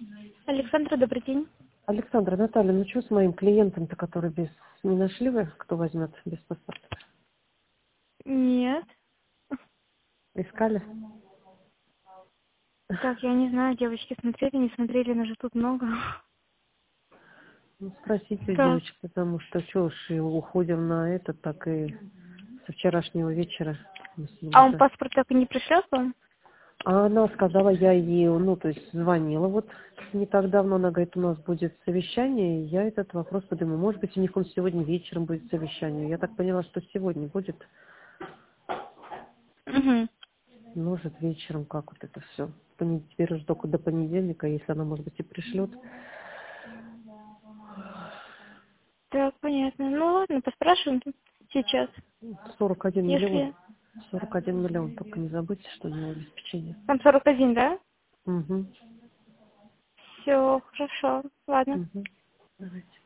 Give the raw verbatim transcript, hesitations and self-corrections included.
Александра, добрый день. Александра, Наталья, ну что с моим клиентом-то, который без... Не нашли вы, кто возьмет без паспорта? Нет. Искали? Так, я не знаю, девочки смотрели, не смотрели, но же тут много. Ну, спросите у Так. девочек, потому что что уж и уходим на это, так и со вчерашнего вечера. Мы с ним А он уже. паспорт так и не пришлет вам? А она сказала, я ей, ну, то есть звонила вот не так давно, она говорит, у нас будет совещание, и я этот вопрос подниму. Может быть, у них он сегодня вечером будет совещание. Я так поняла, что сегодня будет. Угу. Может, вечером, как вот это все. Теперь уже только до понедельника, если она, может быть, и пришлет. Так, понятно. Ну ладно, поспрашиваем сейчас. сорок один миллион. Если... сорок один миллион, только не забудьте, что у него обеспечение. Там сорок один, да? Угу. Все, хорошо. Ладно. Угу. Давайте.